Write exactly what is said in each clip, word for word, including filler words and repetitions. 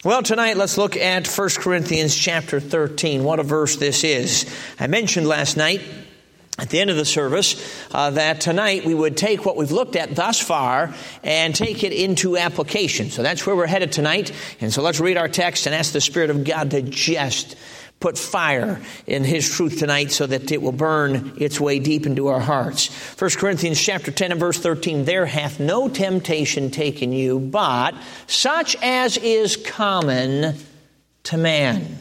Well, tonight let's look at First Corinthians chapter thirteen. What a verse this is. I mentioned last night at the end of the service uh, that tonight we would take what we've looked at thus far and take it into application. So that's where we're headed tonight. And so let's read our text and ask the Spirit of God to just put fire in His truth tonight so that it will burn its way deep into our hearts. First Corinthians chapter ten and verse thirteen, there hath no temptation taken you, but such as is common to man.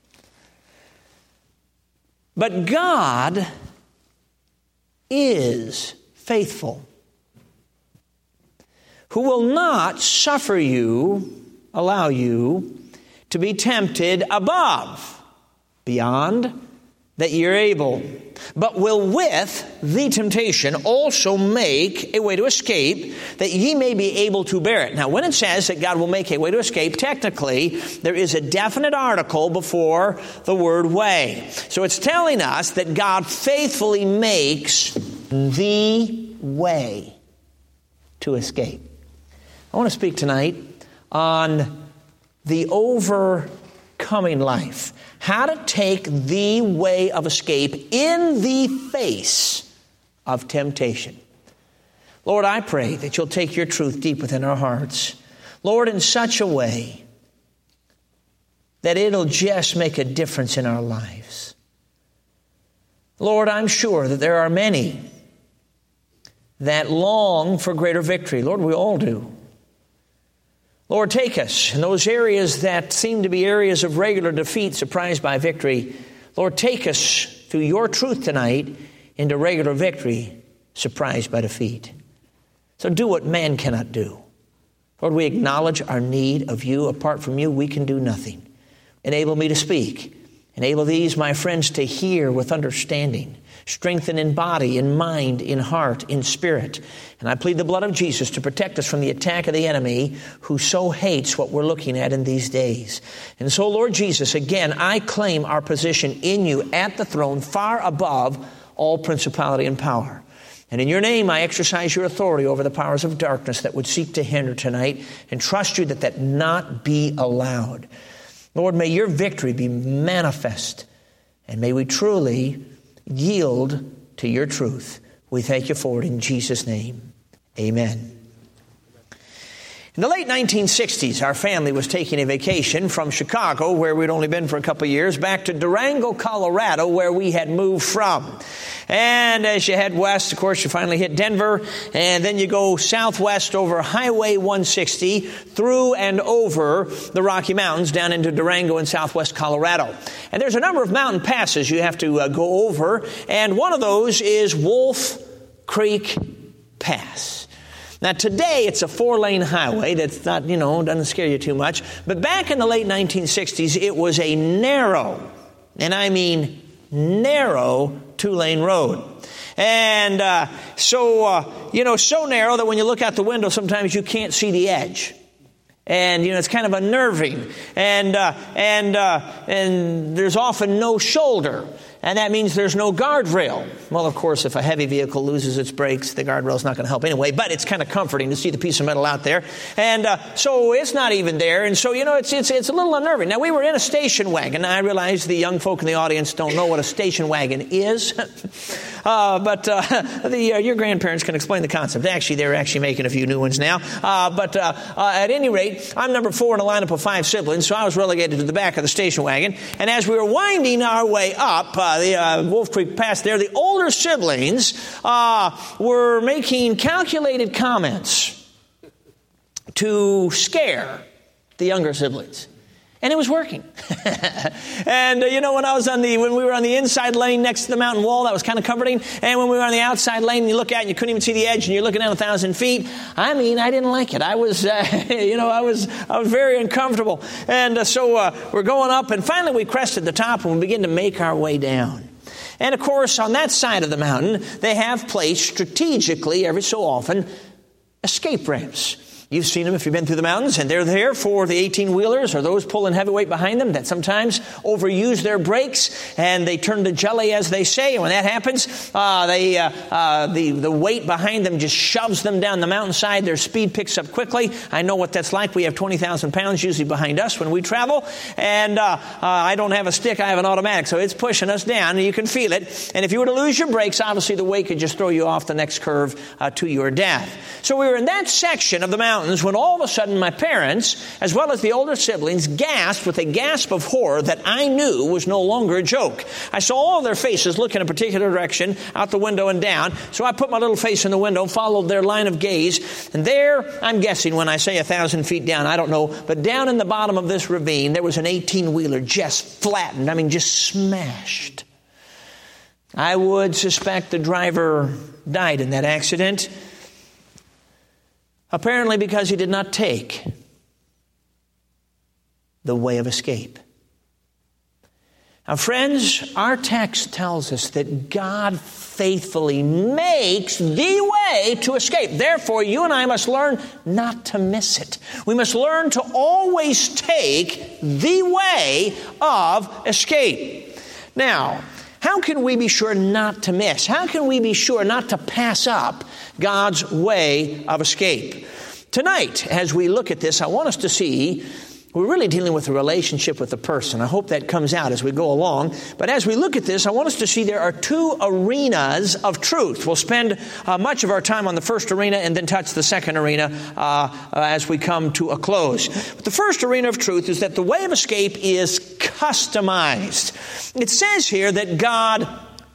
But God is faithful, who will not suffer you, allow you, to be tempted above, beyond that you're able, but will with the temptation also make a way to escape, that ye may be able to bear it. Now, when it says that God will make a way to escape, technically, there is a definite article before the word way. So it's telling us that God faithfully makes the way to escape. I want to speak tonight on the overcoming life. How to take the way of escape in the face of temptation. Lord, I pray that you'll take your truth deep within our hearts. Lord, in such a way that it'll just make a difference in our lives. Lord, I'm sure that there are many that long for greater victory. Lord, we all do. Lord, take us in those areas that seem to be areas of regular defeat, surprised by victory. Lord, take us through your truth tonight into regular victory, surprised by defeat. So do what man cannot do. Lord, we acknowledge our need of you. Apart from you, we can do nothing. Enable me to speak. Enable these, my friends, to hear with understanding. Strengthen in body, in mind, in heart, in spirit. And I plead the blood of Jesus to protect us from the attack of the enemy who so hates what we're looking at in these days. And so, Lord Jesus, again, I claim our position in you at the throne far above all principality and power. And in your name, I exercise your authority over the powers of darkness that would seek to hinder tonight, and trust you that that not be allowed. Lord, may your victory be manifest, and may we truly yield to your truth. We thank you for it in Jesus' name. Amen. In the late nineteen sixties, our family was taking a vacation from Chicago, where we'd only been for a couple of years, back to Durango, Colorado, where we had moved from. And as you head west, of course, you finally hit Denver, and then you go southwest over Highway one sixty, through and over the Rocky Mountains, down into Durango in southwest Colorado. And there's a number of mountain passes you have to uh, go over, and one of those is Wolf Creek Pass. Now, today, it's a four-lane highway that's not, you know, doesn't scare you too much. But back in the late nineteen sixties, it was a narrow, and I mean narrow, two-lane road. And uh, so, uh, you know, so narrow that when you look out the window, sometimes you can't see the edge. And, you know, it's kind of unnerving. And, uh, and, uh, and there's often no shoulder. And that means there's no guardrail. Well, of course, if a heavy vehicle loses its brakes, the guardrail's not going to help anyway. But it's kind of comforting to see the piece of metal out there. And uh, so it's not even there. And so, you know, it's, it's, it's a little unnerving. Now, we were in a station wagon. I realize the young folk in the audience don't know what a station wagon is. uh, but uh, the, uh, your grandparents can explain the concept. Actually, they're actually making a few new ones now. Uh, but uh, uh, at any rate, I'm number four in a lineup of five siblings, so I was relegated to the back of the station wagon. And as we were winding our way up uh, the uh, Wolf Creek Pass there, the older siblings uh, were making calculated comments to scare the younger siblings. And it was working. and, uh, you know, when I was on the, when we were on the inside lane next to the mountain wall, that was kind of comforting. And when we were on the outside lane, and you look out and you couldn't even see the edge and you're looking down a thousand feet. I mean, I didn't like it. I was, uh, you know, I was, I was very uncomfortable. And uh, so uh, we're going up, and finally we crested the top and we begin to make our way down. And of course, on that side of the mountain, they have placed strategically, every so often, escape ramps. You've seen them if you've been through the mountains, and they're there for the eighteen-wheelers or those pulling heavyweight behind them that sometimes overuse their brakes and they turn to jelly, as they say. And when that happens, uh, they, uh, uh, the, the weight behind them just shoves them down the mountainside. Their speed picks up quickly. I know what that's like. We have twenty thousand pounds usually behind us when we travel, and uh, uh, I don't have a stick. I have an automatic, so it's pushing us down, and you can feel it. And if you were to lose your brakes, obviously the weight could just throw you off the next curve uh, to your death. So we were in that section of the mountain when all of a sudden my parents, as well as the older siblings, gasped with a gasp of horror that I knew was no longer a joke. I saw all of their faces look in a particular direction, out the window and down, so I put my little face in the window, followed their line of gaze, and there, I'm guessing when I say a thousand feet down, I don't know, but down in the bottom of this ravine, there was an eighteen-wheeler just flattened, I mean just smashed. I would suspect the driver died in that accident, apparently because he did not take the way of escape. Now, friends, our text tells us that God faithfully makes the way to escape. Therefore, you and I must learn not to miss it. We must learn to always take the way of escape. Now, how can we be sure not to miss? How can we be sure not to pass up God's way of escape? Tonight, as we look at this, I want us to see we're really dealing with a relationship with the person. I hope that comes out as we go along. But as we look at this, I want us to see there are two arenas of truth. We'll spend uh, much of our time on the first arena and then touch the second arena uh, uh, as we come to a close. But the first arena of truth is that the way of escape is customized. It says here that God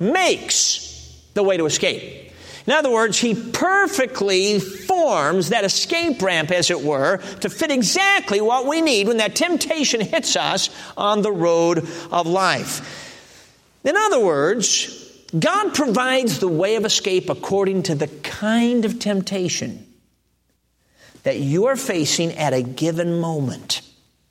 makes the way to escape. In other words, he perfectly forms that escape ramp, as it were, to fit exactly what we need when that temptation hits us on the road of life. In other words, God provides the way of escape according to the kind of temptation that you are facing at a given moment.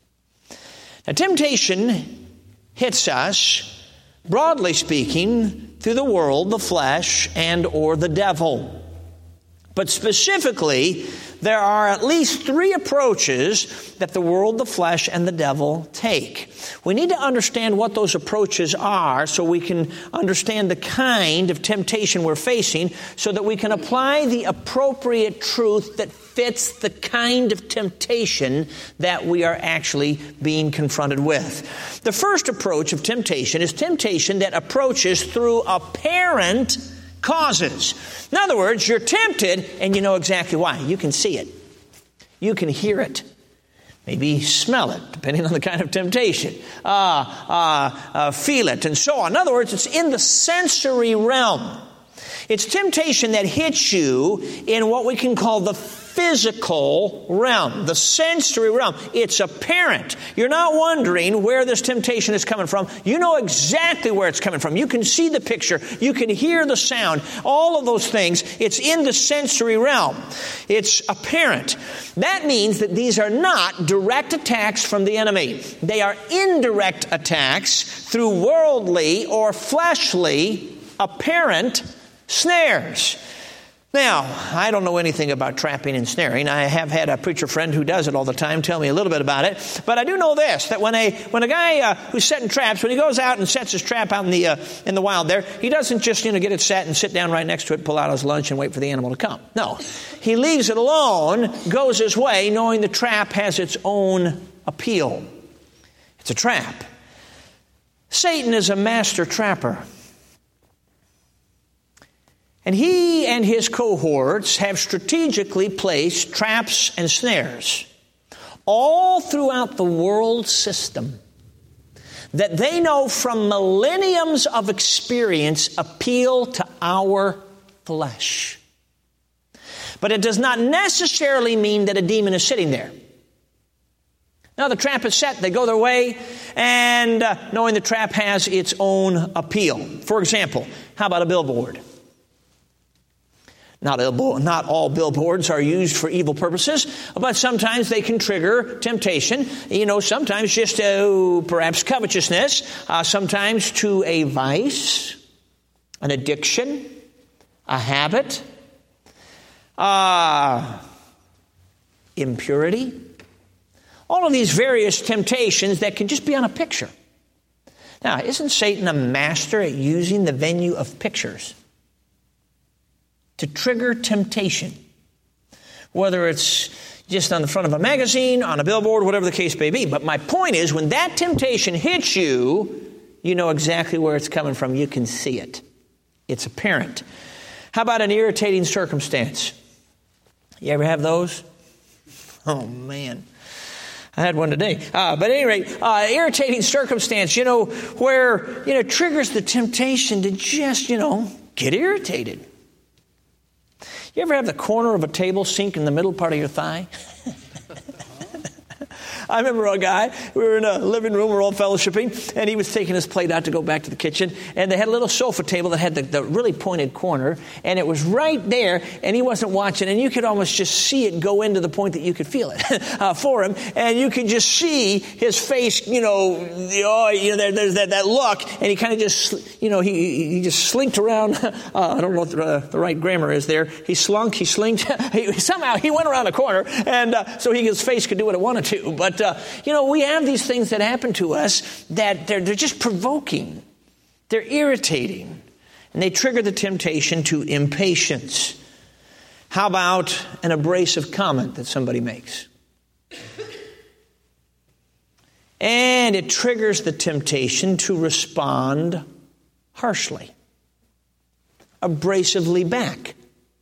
Now, temptation hits us, broadly speaking, through the world, the flesh, and or the devil. But specifically, there are at least three approaches that the world, the flesh, and the devil take. We need to understand what those approaches are so we can understand the kind of temptation we're facing so that we can apply the appropriate truth that fits the kind of temptation that we are actually being confronted with. The first approach of temptation is temptation that approaches through apparent causes. In other words, you're tempted and you know exactly why. You can see it. You can hear it. Maybe smell it, depending on the kind of temptation. Uh, uh, uh, feel it, and so on. In other words, it's in the sensory realm. It's temptation that hits you in what we can call the physical realm, the sensory realm. It's apparent. You're not wondering where this temptation is coming from. You know exactly where it's coming from. You can see the picture. You can hear the sound. All of those things. It's in the sensory realm. It's apparent. That means that these are not direct attacks from the enemy. They are indirect attacks through worldly or fleshly apparent snares. Now, I don't know anything about trapping and snaring. I have had a preacher friend who does it all the time tell me a little bit about it. But I do know this, that when a when a guy uh, who's setting traps, when he goes out and sets his trap out in the uh, in the wild there, he doesn't just, you know, get it set and sit down right next to it, pull out his lunch and wait for the animal to come. No. He leaves it alone, goes his way, knowing the trap has its own appeal. It's a trap. Satan is a master trapper. And he and his cohorts have strategically placed traps and snares all throughout the world system that they know from millenniums of experience appeal to our flesh. But it does not necessarily mean that a demon is sitting there. Now the trap is set, they go their way, and uh, knowing the trap has its own appeal. For example, how about a billboard? Not not all billboards are used for evil purposes, but sometimes they can trigger temptation. You know, sometimes just to perhaps covetousness, uh, sometimes to a vice, an addiction, a habit. Uh, impurity. All of these various temptations that can just be on a picture. Now, isn't Satan a master at using the venue of pictures to trigger temptation? Whether it's just on the front of a magazine, on a billboard, whatever the case may be. But my point is, when that temptation hits you, you know exactly where it's coming from. You can see it. It's apparent. How about an irritating circumstance? You ever have those? Oh, man. I had one today. Uh, but at any rate, uh, irritating circumstance, you know, where, you know, triggers the temptation to just, you know, get irritated. You ever have the corner of a table sink in the middle part of your thigh? I remember a guy, we were in a living room, we were all fellowshipping, and he was taking his plate out to go back to the kitchen, and they had a little sofa table that had the, the really pointed corner, and it was right there, and he wasn't watching, and you could almost just see it go into the point that you could feel it uh, for him, and you could just see his face, you know, oh, you know, there, there's that, that look, and he kind of just, you know, he he just slinked around, uh, I don't know what the, uh, the right grammar is there, he slunk, he slinked, he, somehow he went around the corner, and uh, so he, his face could do what it wanted to, but Uh, you know, we have these things that happen to us that they're, they're just provoking. They're irritating. And they trigger the temptation to impatience. How about an abrasive comment that somebody makes? And it triggers the temptation to respond harshly, abrasively back,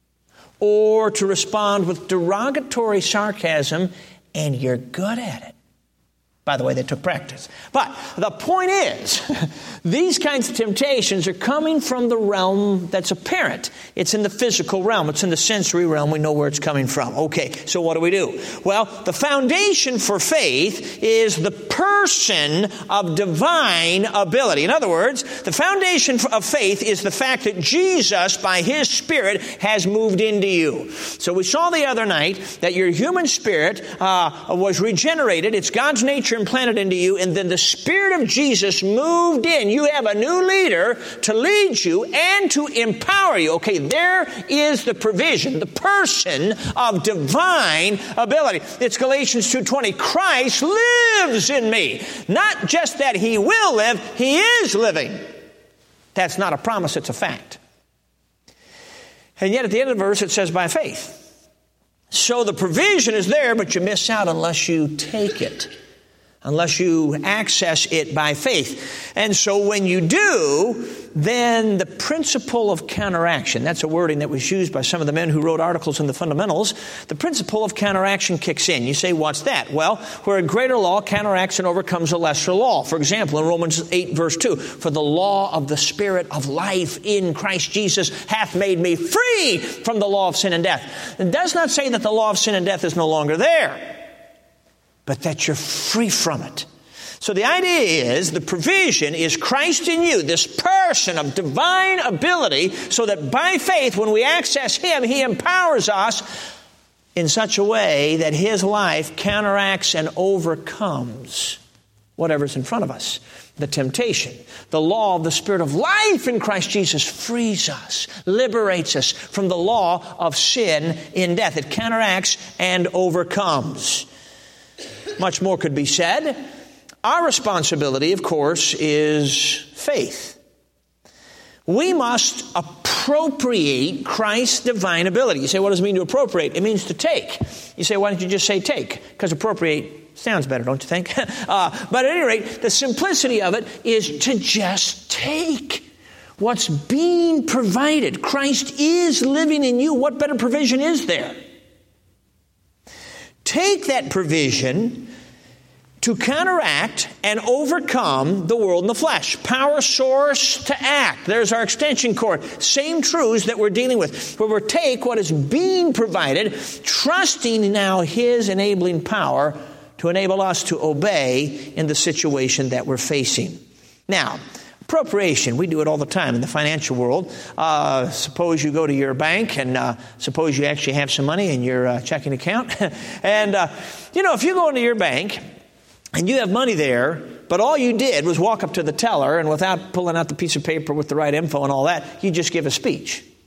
or to respond with derogatory sarcasm, and you're good at it. By the way, that took practice. But the point is, these kinds of temptations are coming from the realm that's apparent. It's in the physical realm. It's in the sensory realm. We know where it's coming from. Okay, so what do we do? Well, the foundation for faith is the person of divine ability. In other words, the foundation of faith is the fact that Jesus, by His Spirit, has moved into you. So we saw the other night that your human spirit uh, was regenerated. It's God's nature implanted into you, and then the Spirit of Jesus moved in. You have a new leader to lead you and to empower you. Okay, there is the provision, the person of divine ability. It's Galatians two twenty. Christ lives in me. Not just that He will live, He is living. That's not a promise, it's a fact. And yet at the end of the verse it says by faith. So the provision is there, but you miss out unless you take it. Unless you access it by faith. And so when you do, then the principle of counteraction, that's a wording that was used by some of the men who wrote articles in the fundamentals, the principle of counteraction kicks in. You say, what's that? Well, where a greater law counteracts and overcomes a lesser law. For example, in Romans eight verse two, for the law of the Spirit of life in Christ Jesus hath made me free from the law of sin and death. It does not say that the law of sin and death is no longer there, but that you're free from it. So the idea is the provision is Christ in you, this person of divine ability, so that by faith, when we access Him, He empowers us in such a way that His life counteracts and overcomes whatever's in front of us. The temptation. The law of the Spirit of life in Christ Jesus frees us, liberates us from the law of sin in death. It counteracts and overcomes. Much more could be said. Our responsibility, of course, is faith. We must appropriate Christ's divine ability. You say, what does it mean to appropriate? It means to take. You say, why don't you just say take? Because appropriate sounds better, don't you think? uh, but at any rate, the simplicity of it is to just take what's being provided. Christ is living in you. What better provision is there? Take that provision to counteract and overcome the world in the flesh. Power source to act. There's our extension cord. Same truths that we're dealing with. Where we take what is being provided, trusting now His enabling power to enable us to obey in the situation that we're facing. Now, appropriation, we do it all the time in the financial world. Uh, suppose you go to your bank and uh, suppose you actually have some money in your uh, checking account. and, uh, you know, if you go into your bank and you have money there, but all you did was walk up to the teller and without pulling out the piece of paper with the right info and all that, you just give a speech.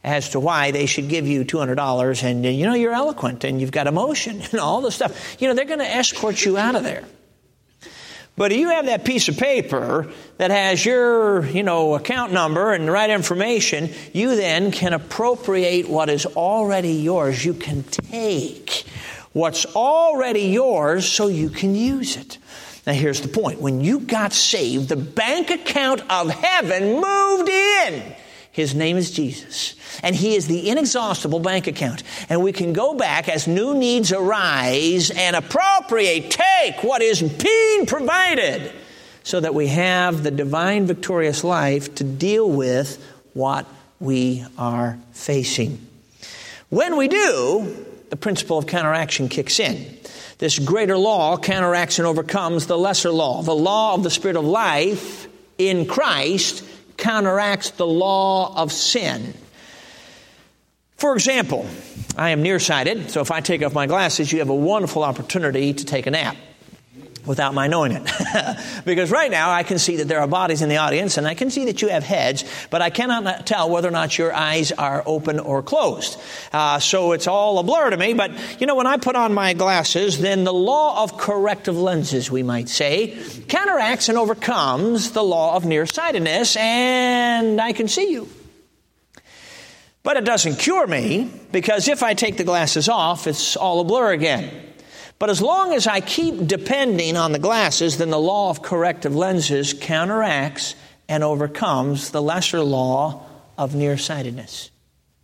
as to why they should give you two hundred dollars, and you know you're eloquent and you've got emotion and all this stuff. You know, they're going to escort you out of there. But if you have that piece of paper that has your, you know, account number and the right information, you then can appropriate what is already yours. You can take what's already yours so you can use it. Now here's the point. When you got saved, the bank account of heaven moved in. His name is Jesus. And He is the inexhaustible bank account. And we can go back as new needs arise and appropriate, take what is being provided so that we have the divine victorious life to deal with what we are facing. When we do, the principle of counteraction kicks in. This greater law counteracts and overcomes the lesser law. The law of the Spirit of life in Christ counteracts the law of sin. For example, I am nearsighted, so if I take off my glasses, you have a wonderful opportunity to take a nap without my knowing it. Because right now I can see that there are bodies in the audience, and I can see that you have heads, but I cannot tell whether or not your eyes are open or closed. Uh, so it's all a blur to me. But, you know, when I put on my glasses, then the law of corrective lenses, we might say, counteracts and overcomes the law of nearsightedness, and I can see you. But it doesn't cure me, because if I take the glasses off, it's all a blur again. But as long as I keep depending on the glasses, then the law of corrective lenses counteracts and overcomes the lesser law of nearsightedness.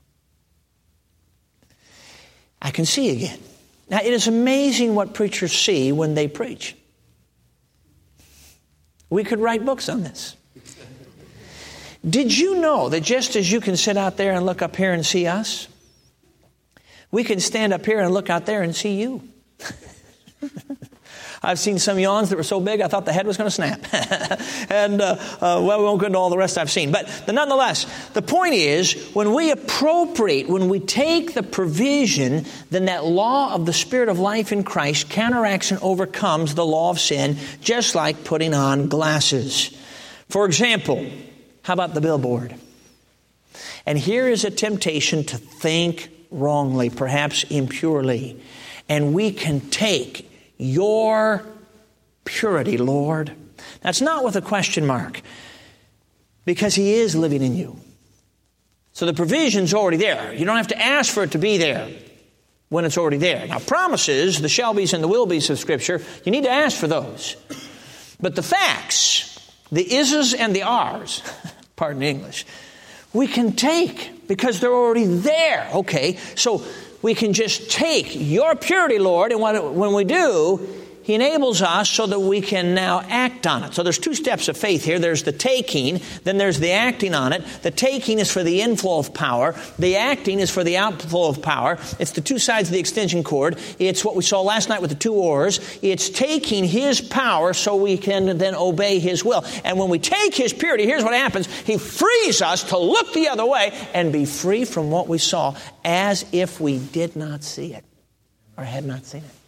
I can see again. Now, it is amazing what preachers see when they preach. We could write books on this. Did you know that just as you can sit out there and look up here and see us, we can stand up here and look out there and see you? I've seen some yawns that were so big I thought the head was going to snap. and, uh, uh, well, we won't go into all the rest I've seen. But the, nonetheless, the point is, when we appropriate, when we take the provision, then that law of the Spirit of life in Christ counteracts and overcomes the law of sin, just like putting on glasses. For example, how about the billboard? And here is a temptation to think wrongly, perhaps impurely. And we can take your purity, Lord. That's not with a question mark, because He is living in you. So the provision's already there. You don't have to ask for it to be there when it's already there. Now, promises, the shall be's and the will be's of Scripture, you need to ask for those. But the facts, the is's and the are's, pardon the English, we can take because they're already there. Okay, so we can just take your purity, Lord, and when we do, He enables us so that we can now act on it. So there's two steps of faith here. There's the taking, then there's the acting on it. The taking is for the inflow of power. The acting is for the outflow of power. It's the two sides of the extension cord. It's what we saw last night with the two oars. It's taking His power so we can then obey His will. And when we take His purity, here's what happens. He frees us to look the other way and be free from what we saw as if we did not see it or had not seen it.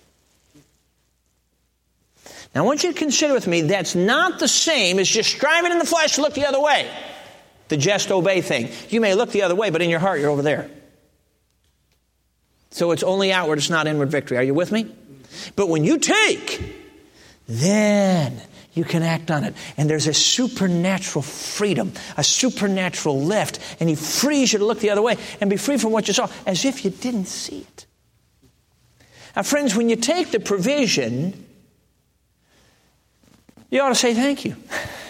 Now, I want you to consider with me, that's not the same as just striving in the flesh to look the other way. The just obey thing. You may look the other way, but in your heart, you're over there. So it's only outward, it's not inward victory. Are you with me? But when you take, then you can act on it. And there's a supernatural freedom, a supernatural lift. And He frees you to look the other way and be free from what you saw as if you didn't see it. Now, friends, when you take the provision, you ought to say thank you.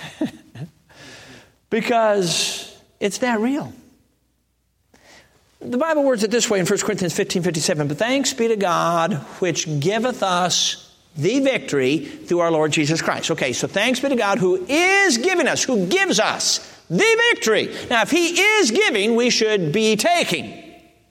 Because it's that real. The Bible words it this way in First Corinthians fifteen fifty-seven. But thanks be to God, which giveth us the victory through our Lord Jesus Christ. Okay, so thanks be to God who is giving us, who gives us the victory. Now, if He is giving, we should be taking.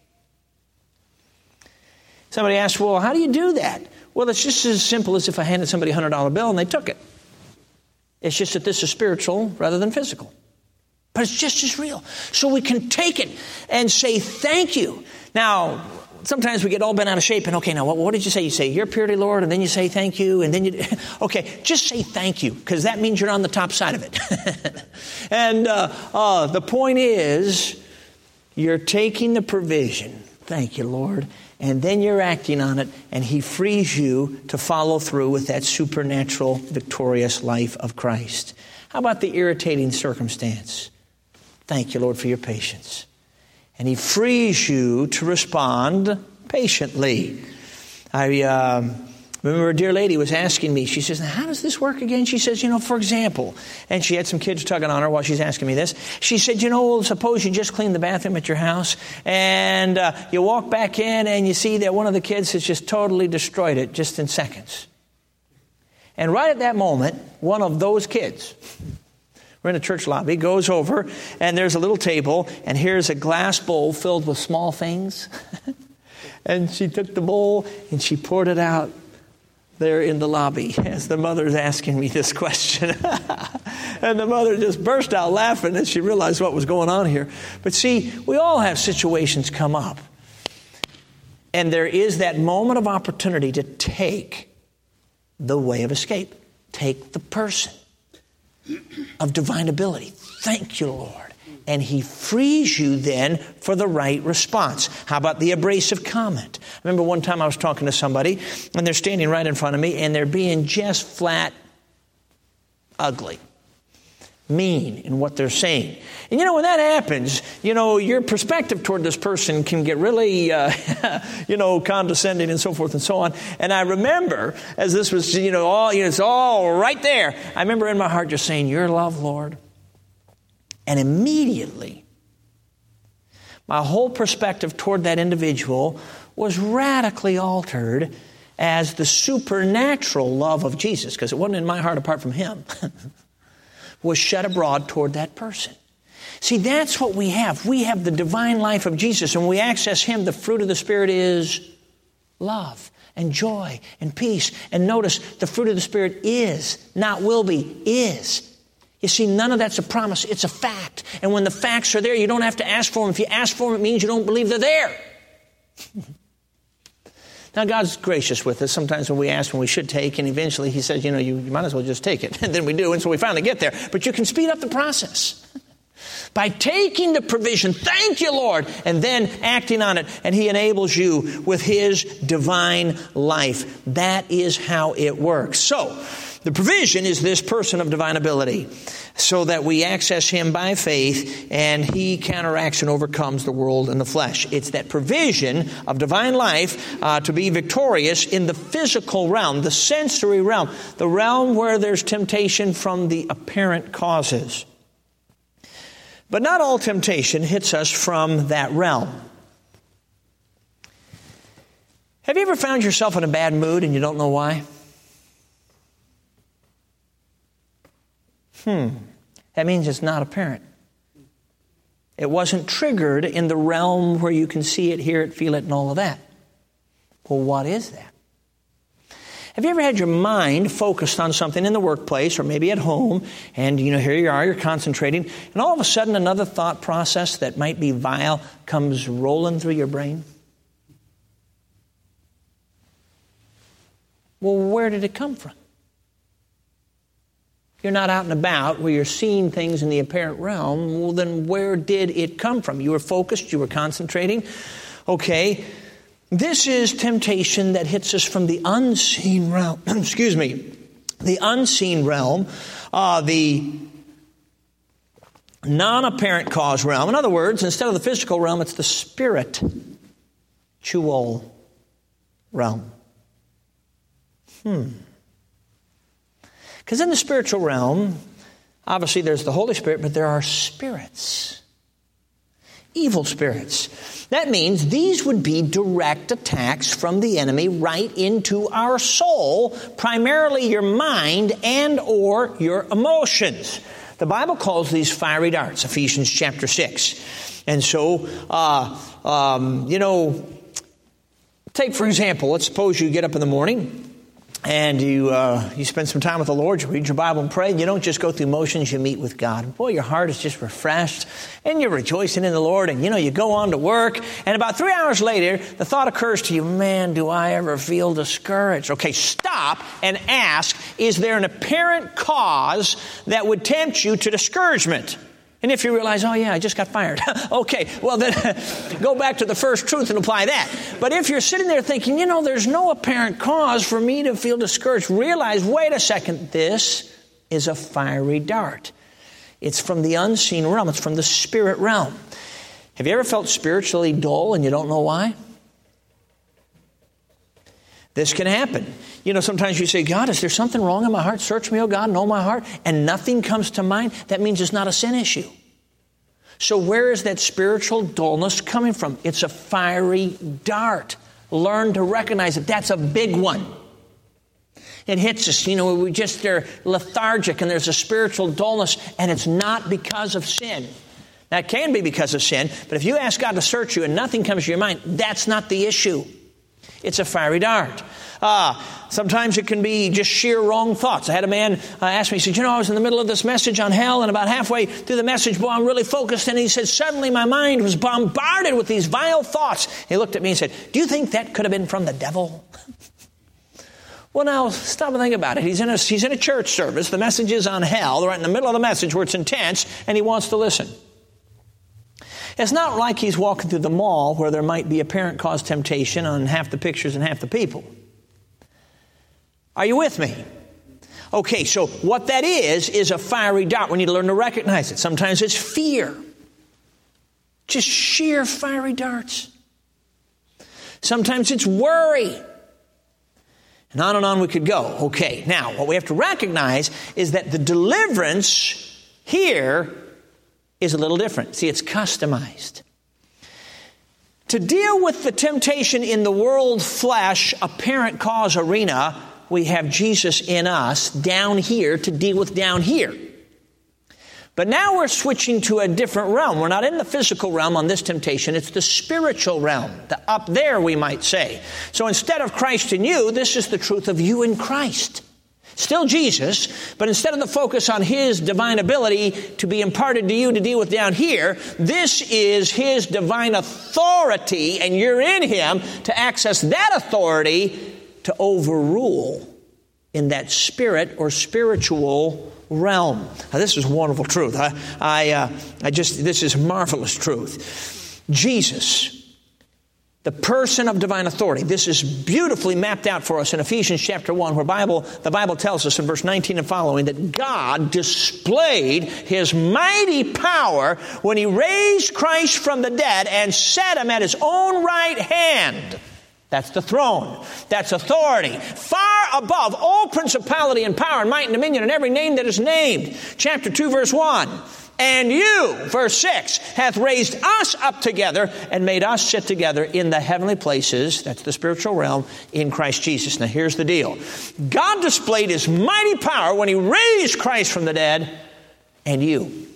Somebody asks, well, how do you do that? Well, it's just as simple as if I handed somebody a one hundred dollar bill and they took it. It's just that this is spiritual rather than physical. But it's just as real. So we can take it and say thank you. Now, sometimes we get all bent out of shape and, okay, now what, what did you say? You say, your purity, Lord, and then you say thank you, and then you, okay, just say thank you, because that means you're on the top side of it. and uh, uh, the point is, you're taking the provision. Thank you, Lord. And then you're acting on it, and He frees you to follow through with that supernatural, victorious life of Christ. How about the irritating circumstance? Thank you, Lord, for your patience. And He frees you to respond patiently. I uh, remember a dear lady was asking me, she says, now how does this work again? She says, you know, for example, and she had some kids tugging on her while she's asking me this. She said, you know, suppose you just clean the bathroom at your house and uh, you walk back in and you see that one of the kids has just totally destroyed it just in seconds. And right at that moment, one of those kids, we're in a church lobby, goes over and there's a little table and here's a glass bowl filled with small things. And she took the bowl and she poured it out there in the lobby as the mother's asking me this question. And the mother just burst out laughing as she realized what was going on here. But see, we all have situations come up. And there is that moment of opportunity to take the way of escape. Take the person of divine ability. Thank you, Lord. And He frees you then for the right response. How about the abrasive comment? I remember one time I was talking to somebody, and they're standing right in front of me, and they're being just flat ugly, mean in what they're saying. And you know, when that happens, you know, your perspective toward this person can get really, uh, you know, condescending and so forth and so on. And I remember, as this was, you know, all, you know, it's all right there. I remember in my heart just saying, your love, Lord. And immediately, my whole perspective toward that individual was radically altered as the supernatural love of Jesus, because it wasn't in my heart apart from Him, was shed abroad toward that person. See, that's what we have. We have the divine life of Jesus, and when we access Him, the fruit of the Spirit is love and joy and peace. And notice, the fruit of the Spirit is, not will be, is. You see, none of that's a promise. It's a fact. And when the facts are there, you don't have to ask for them. If you ask for them, it means you don't believe they're there. Now, God's gracious with us. Sometimes when we ask when we should take, and eventually He says, you know, you, you might as well just take it. And then we do, and so we finally get there. But you can speed up the process by taking the provision, thank you, Lord, and then acting on it. And He enables you with His divine life. That is how it works. So, the provision is this person of divine ability, so that we access Him by faith, and He counteracts and overcomes the world and the flesh. It's that provision of divine life uh, to be victorious in the physical realm, the sensory realm, the realm where there's temptation from the apparent causes. But not all temptation hits us from that realm. Have you ever found yourself in a bad mood and you don't know why? Hmm. That means it's not apparent. It wasn't triggered in the realm where you can see it, hear it, feel it, and all of that. Well, what is that? Have you ever had your mind focused on something in the workplace or maybe at home, and, you know, here you are, you're concentrating, and all of a sudden another thought process that might be vile comes rolling through your brain? Well, where did it come from? You're not out and about where you're seeing things in the apparent realm. Well, then where did it come from? You were focused. You were concentrating. Okay. This is temptation that hits us from the unseen realm. Excuse me. The unseen realm. Uh, the non-apparent cause realm. In other words, instead of the physical realm, it's the spiritual realm. Hmm. Because in the spiritual realm, obviously there's the Holy Spirit, but there are spirits. Evil spirits. That means these would be direct attacks from the enemy right into our soul, primarily your mind and or your emotions. The Bible calls these fiery darts, Ephesians chapter six. And so, uh, um, you know, take for example, let's suppose you get up in the morning and you uh, you spend some time with the Lord, you read your Bible and pray, and you don't just go through motions, you meet with God. And boy, your heart is just refreshed, and you're rejoicing in the Lord, and you know, you go on to work, and about three hours later, the thought occurs to you, man, do I ever feel discouraged? Okay, stop and ask, is there an apparent cause that would tempt you to discouragement? And if you realize, oh yeah, I just got fired. Okay, well then go back to the first truth and apply that. But if you're sitting there thinking, you know, there's no apparent cause for me to feel discouraged, realize, wait a second, this is a fiery dart. It's from the unseen realm. It's from the spirit realm. Have you ever felt spiritually dull and you don't know why? This can happen. You know, sometimes you say, God, is there something wrong in my heart? Search me, oh God, know my heart. And nothing comes to mind. That means it's not a sin issue. So where is that spiritual dullness coming from? It's a fiery dart. Learn to recognize it. That's a big one. It hits us. You know, we just are lethargic and there's a spiritual dullness, and it's not because of sin. That can be because of sin, but if you ask God to search you and nothing comes to your mind, that's not the issue. It's a fiery dart. Uh, sometimes it can be just sheer wrong thoughts. I had a man uh, ask me, he said, you know, I was in the middle of this message on hell, and about halfway through the message, boy, I'm really focused. And he said, suddenly my mind was bombarded with these vile thoughts. He looked at me and said, do you think that could have been from the devil? Well, now, stop and think about it. He's in, a, he's in a church service. The message is on hell. They're right in the middle of the message where it's intense, and he wants to listen. It's not like he's walking through the mall where there might be apparent cause temptation on half the pictures and half the people. Are you with me? Okay, so what that is, is a fiery dart. We need to learn to recognize it. Sometimes it's fear. Just sheer fiery darts. Sometimes it's worry. And on and on we could go. Okay, now what we have to recognize is that the deliverance here is a little different. See, it's customized. To deal with the temptation in the world flesh, apparent cause arena, we have Jesus in us down here to deal with down here. But now we're switching to a different realm. We're not in the physical realm on this temptation. It's the spiritual realm, the up there, we might say. So instead of Christ in you, this is the truth of you in Christ. Still Jesus, but instead of the focus on His divine ability to be imparted to you to deal with down here, this is His divine authority, and you're in Him to access that authority to overrule in that spirit or spiritual realm. Now, this is wonderful truth. I, I, uh, I just, this is marvelous truth. Jesus, the person of divine authority. This is beautifully mapped out for us in Ephesians chapter one, where Bible, the Bible tells us in verse nineteen and following that God displayed His mighty power when He raised Christ from the dead and set Him at His own right hand. That's the throne. That's authority. Far above all principality and power and might and dominion and every name that is named. Chapter two, verse one. And you, verse six, hath raised us up together and made us sit together in the heavenly places, that's the spiritual realm, in Christ Jesus. Now here's the deal. God displayed His mighty power when He raised Christ from the dead, and you.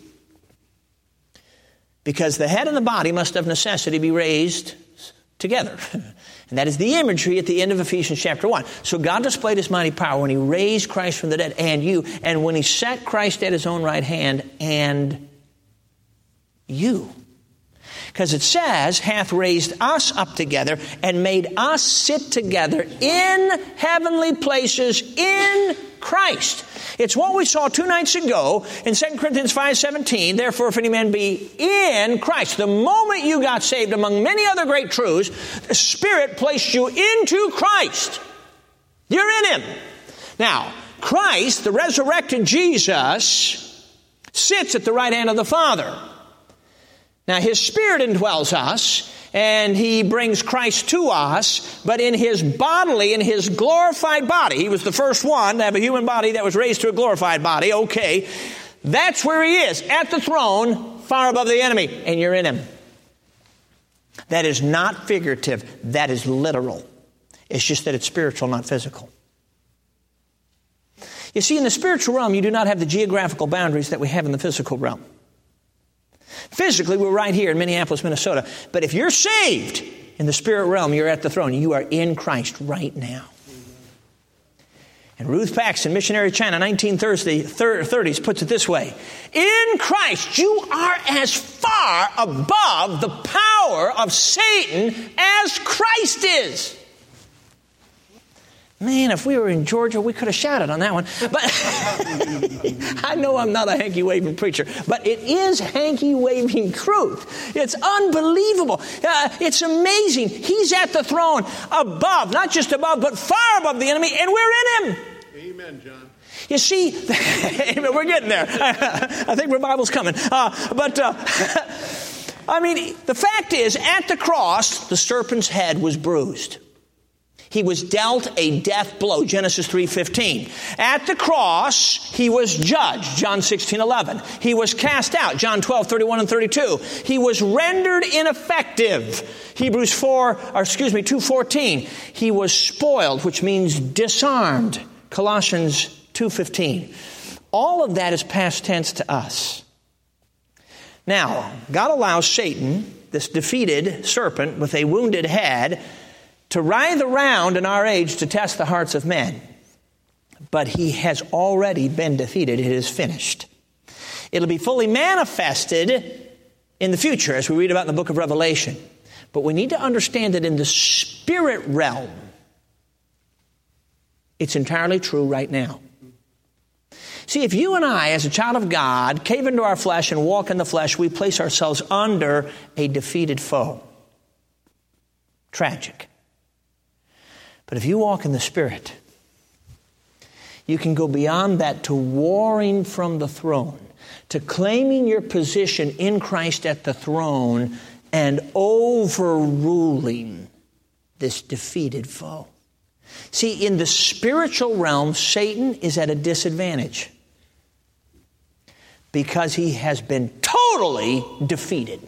Because the head and the body must of necessity be raised together. And that is the imagery at the end of Ephesians chapter one. So God displayed His mighty power when He raised Christ from the dead, and you, and when He set Christ at His own right hand, and you. Because it says, hath raised us up together and made us sit together in heavenly places in Christ. It's what we saw two nights ago in Second Corinthians five seventeen. Therefore, if any man be in Christ. The moment you got saved, among many other great truths, the Spirit placed you into Christ. You're in Him. Now, Christ, the resurrected Jesus, sits at the right hand of the Father. Now, His Spirit indwells us, and He brings Christ to us, but in His bodily, in His glorified body. He was the first one to have a human body that was raised to a glorified body. Okay, that's where He is, at the throne, far above the enemy, and you're in Him. That is not figurative. That is literal. It's just that it's spiritual, not physical. You see, in the spiritual realm, you do not have the geographical boundaries that we have in the physical realm. Physically, we're right here in Minneapolis, Minnesota. But if you're saved in the spirit realm, you're at the throne. You are in Christ right now. And Ruth Paxton, missionary to China, nineteen thirties, puts it this way. In Christ, you are as far above the power of Satan as Christ is. Man, if we were in Georgia, we could have shouted on that one. But I know I'm not a hanky-waving preacher, but it is hanky-waving truth. It's unbelievable. Uh, it's amazing. He's at the throne above, not just above, but far above the enemy, and we're in him. Amen, John. You see, we're getting there. I think revival's coming. Uh, but, uh, I mean, the fact is, at the cross, the serpent's head was bruised. He was dealt a death blow, Genesis three fifteen. At the cross, he was judged, John sixteen eleven. He was cast out, John twelve thirty-one and thirty-two. He was rendered ineffective, Hebrews four, or excuse me, two fourteen. He was spoiled, which means disarmed, Colossians two fifteen. All of that is past tense to us. Now, God allows Satan, this defeated serpent with a wounded head, to writhe around in our age to test the hearts of men. But he has already been defeated. It is finished. It'll be fully manifested in the future, as we read about in the book of Revelation. But we need to understand that in the spirit realm, it's entirely true right now. See, if you and I, as a child of God, cave into our flesh and walk in the flesh, we place ourselves under a defeated foe. Tragic. But if you walk in the Spirit, you can go beyond that to warring from the throne, to claiming your position in Christ at the throne and overruling this defeated foe. See, in the spiritual realm, Satan is at a disadvantage because he has been totally defeated.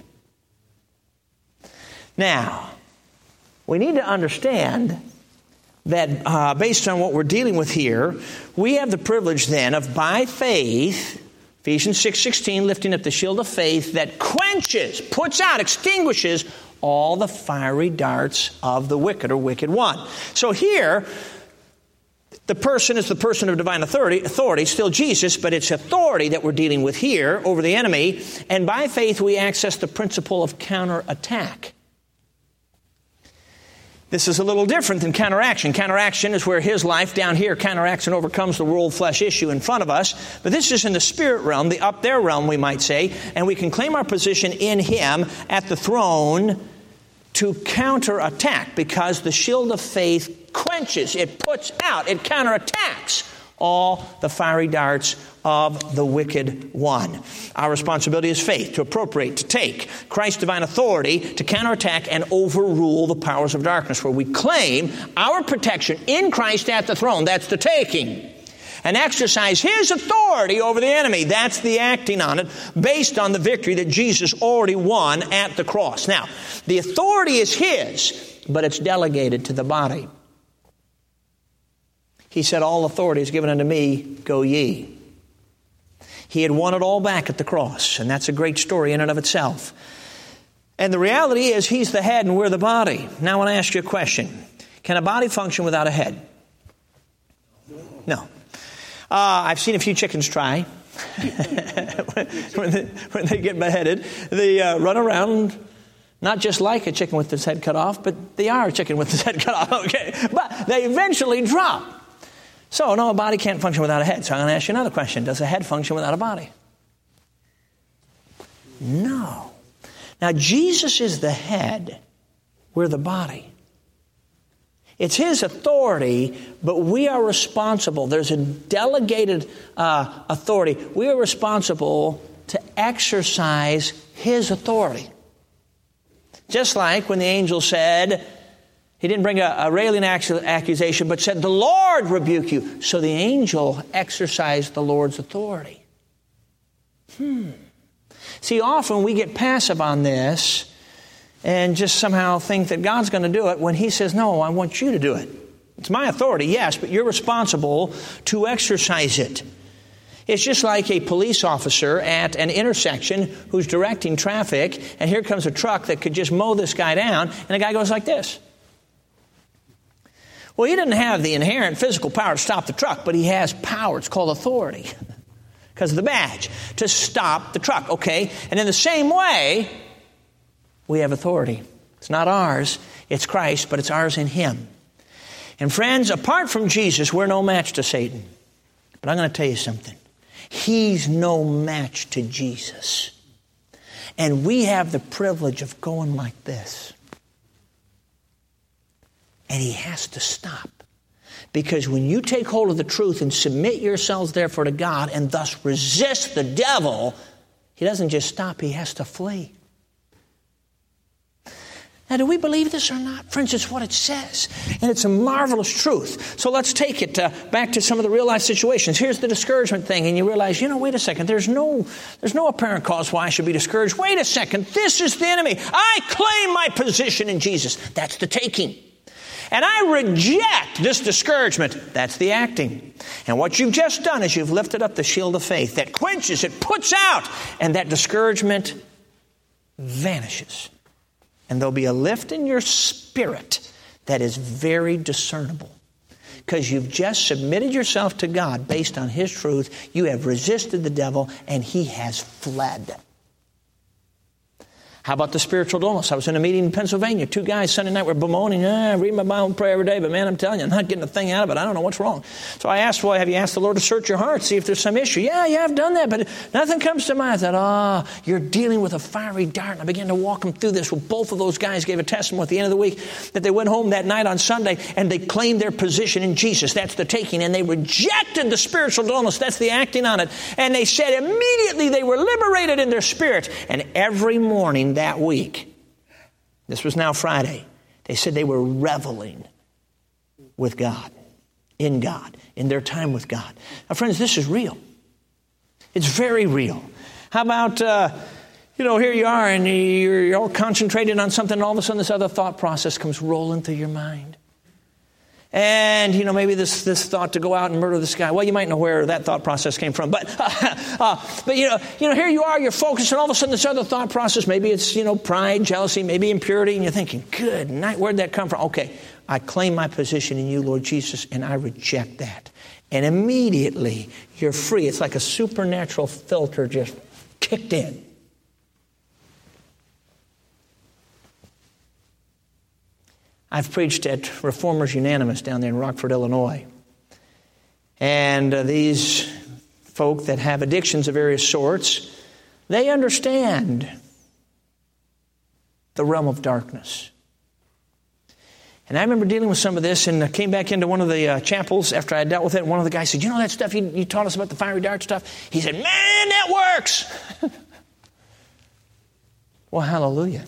Now, we need to understand that uh, based on what we're dealing with here, we have the privilege then of, by faith, Ephesians six sixteen, lifting up the shield of faith that quenches, puts out, extinguishes all the fiery darts of the wicked or wicked one. So here, the person is the person of divine authority, authority, still Jesus, but it's authority that we're dealing with here over the enemy. And by faith, we access the principle of counterattack. This is a little different than counteraction. Counteraction is where his life down here counteracts and overcomes the world flesh issue in front of us. But this is in the spirit realm, the up there realm, we might say. And we can claim our position in him at the throne to counterattack, because the shield of faith quenches, it puts out, it counterattacks all the fiery darts of the wicked one. Our responsibility is faith, to appropriate, to take Christ's divine authority to counterattack and overrule the powers of darkness, where we claim our protection in Christ at the throne. That's the taking. And exercise his authority over the enemy. That's the acting on it, based on the victory that Jesus already won at the cross. Now, the authority is his, but it's delegated to the body. He said, all authority is given unto me, go ye. He had won it all back at the cross, and that's a great story in and of itself. And the reality is, he's the head and we're the body. Now I want to ask you a question. Can a body function without a head? No. Uh, I've seen a few chickens try. when, when, they, when they get beheaded, they uh, run around, not just like a chicken with its head cut off, but they are a chicken with its head cut off, okay? But they eventually drop. So, no, a body can't function without a head. So I'm going to ask you another question. Does a head function without a body? No. Now, Jesus is the head. We're the body. It's his authority, but we are responsible. There's a delegated uh, authority. We are responsible to exercise his authority. Just like when the angel said, he didn't bring a, a railing accusation, but said, the Lord rebuke you. So the angel exercised the Lord's authority. Hmm. See, often we get passive on this and just somehow think that God's going to do it when he says, no, I want you to do it. It's my authority, yes, but you're responsible to exercise it. It's just like a police officer at an intersection who's directing traffic, and here comes a truck that could just mow this guy down, and the guy goes like this. Well, he doesn't have the inherent physical power to stop the truck, but he has power. It's called authority because of the badge to stop the truck, okay? And in the same way, we have authority. It's not ours, it's Christ, but it's ours in him. And friends, apart from Jesus, we're no match to Satan. But I'm going to tell you something. He's no match to Jesus. And we have the privilege of going like this. And he has to stop. Because when you take hold of the truth and submit yourselves therefore to God and thus resist the devil, he doesn't just stop, he has to flee. Now, do we believe this or not? Friends, it's what it says. And it's a marvelous truth. So let's take it uh, back to some of the real life situations. Here's the discouragement thing. And you realize, you know, wait a second. There's no, there's no apparent cause why I should be discouraged. Wait a second. This is the enemy. I claim my position in Jesus. That's the taking. And I reject this discouragement. That's the acting. And what you've just done is you've lifted up the shield of faith that quenches, it puts out, and that discouragement vanishes. And there'll be a lift in your spirit that is very discernible. Because you've just submitted yourself to God based on His truth. You have resisted the devil, and he has fled. How about the spiritual dullness? I was in a meeting in Pennsylvania. Two guys Sunday night were bemoaning, ah, I read my Bible and pray every day, but man, I'm telling you, I'm not getting a thing out of it. I don't know what's wrong. So I asked, well, have you asked the Lord to search your heart, see if there's some issue? Yeah, yeah, I've done that, but nothing comes to mind. I thought, ah, oh, you're dealing with a fiery dart. And I began to walk them through this. Well, both of those guys gave a testimony at the end of the week that they went home that night on Sunday and they claimed their position in Jesus. That's the taking. And they rejected the spiritual dullness. That's the acting on it. And they said immediately they were liberated in their spirit. And every morning that week, this was now Friday, they said they were reveling with God, in God, in their time with God. Now, friends, this is real. It's very real. How about, uh, you know, here you are and you're, you're all concentrated on something and all of a sudden this other thought process comes rolling through your mind. And, you know, maybe this, this thought to go out and murder this guy. Well, you might know where that thought process came from. But, uh, uh, but you know, you know, here you are, you're focused, and all of a sudden this other thought process, maybe it's, you know, pride, jealousy, maybe impurity, and you're thinking, good night, where'd that come from? Okay, I claim my position in you, Lord Jesus, and I reject that. And immediately you're free. It's like a supernatural filter just kicked in. I've preached at Reformers Unanimous down there in Rockford, Illinois. And uh, these folk that have addictions of various sorts, they understand the realm of darkness. And I remember dealing with some of this and I came back into one of the uh, chapels after I dealt with it. And one of the guys said, you know that stuff you, you taught us about the fiery dart stuff? He said, man, that works. Well, hallelujah.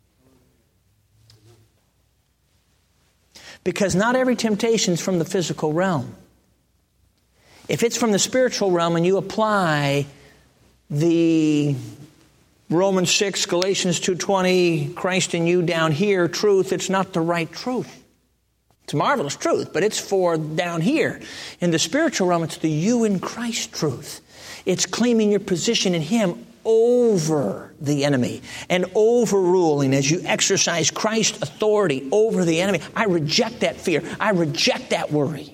Because not every temptation is from the physical realm. If it's from the spiritual realm and you apply the Romans six, Galatians two twenty, Christ in you down here, truth, it's not the right truth. It's a marvelous truth, but it's for down here. In the spiritual realm, it's the you in Christ truth. It's claiming your position in Him over the enemy and overruling as you exercise Christ's authority over the enemy. I reject that fear. I reject that worry.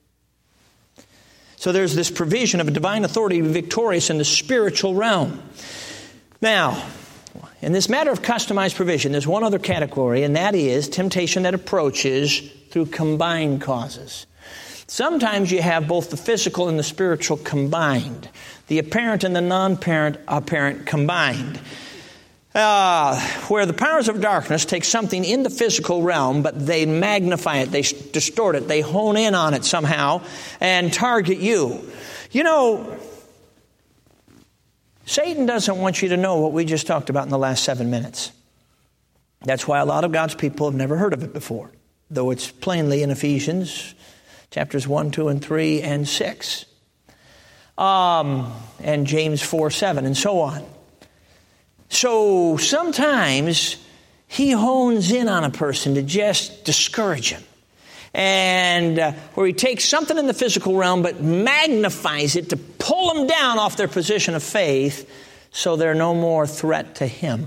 So there's this provision of a divine authority to be victorious in the spiritual realm. Now, in this matter of customized provision, there's one other category, and that is temptation that approaches through combined causes. Sometimes you have both the physical and the spiritual combined. The apparent and the non-apparent apparent combined. Uh, where the powers of darkness take something in the physical realm, but they magnify it, they distort it, they hone in on it somehow and target you. You know, Satan doesn't want you to know what we just talked about in the last seven minutes. That's why a lot of God's people have never heard of it before, though it's plainly in Ephesians chapters one, two, and three, and six. Um, and James four, seven, and so on. So sometimes he hones in on a person to just discourage him. And uh, where he takes something in the physical realm but magnifies it to pull them down off their position of faith so they're no more threat to him.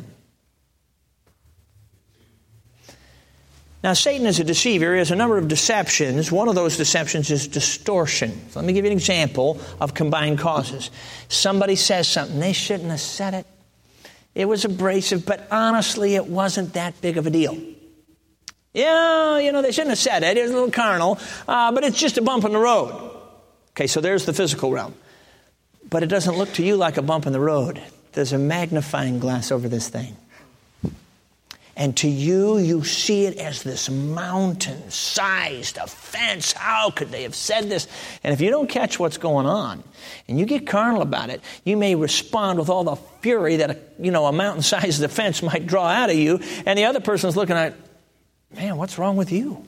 Now, Satan is a deceiver. He has a number of deceptions. One of those deceptions is distortion. So let me give you an example of combined causes. Somebody says something. They shouldn't have said it. It was abrasive, but honestly, it wasn't that big of a deal. Yeah, you know, they shouldn't have said it. It was a little carnal, uh, but it's just a bump in the road. Okay, so there's the physical realm. But it doesn't look to you like a bump in the road. There's a magnifying glass over this thing. And to you, you see it as this mountain-sized offense. How could they have said this? And if you don't catch what's going on, and you get carnal about it, you may respond with all the fury that a, you know, a mountain-sized offense might draw out of you, and the other person's looking at, man, what's wrong with you?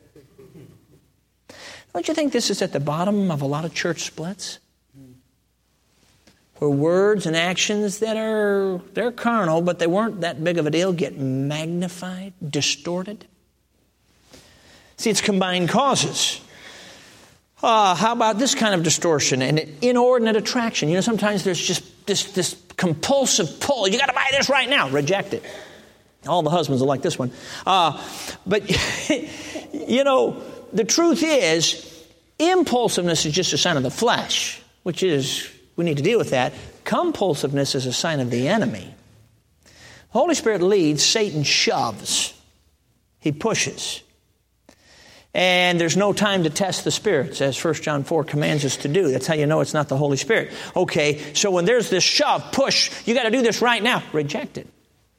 Don't you think this is at the bottom of a lot of church splits? Where words and actions that are, they're carnal, but they weren't that big of a deal, get magnified, distorted. See, it's combined causes. Uh, how about this kind of distortion and inordinate attraction? You know, sometimes there's just this, this compulsive pull. You got to buy this right now. Reject it. All the husbands are like this one. Uh, but, you know, the truth is, impulsiveness is just a sign of the flesh, which is... we need to deal with that. Compulsiveness is a sign of the enemy. The Holy Spirit leads, Satan shoves. He pushes. And there's no time to test the spirits, as First John four commands us to do. That's how you know it's not the Holy Spirit. Okay, so when there's this shove, push, you got to do this right now. Reject it.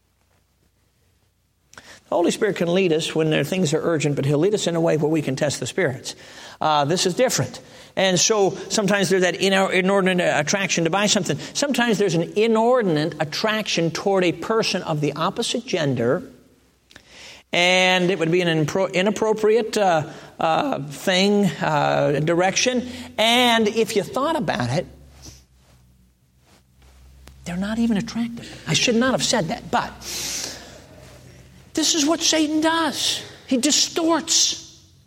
The Holy Spirit can lead us when there things are urgent, but He'll lead us in a way where we can test the spirits. Uh, this is different. And so sometimes there's that inordinate attraction to buy something. Sometimes there's an inordinate attraction toward a person of the opposite gender. And it would be an inappropriate uh, uh, thing, uh, direction. And if you thought about it, they're not even attractive. I should not have said that, but this is what Satan does. He distorts.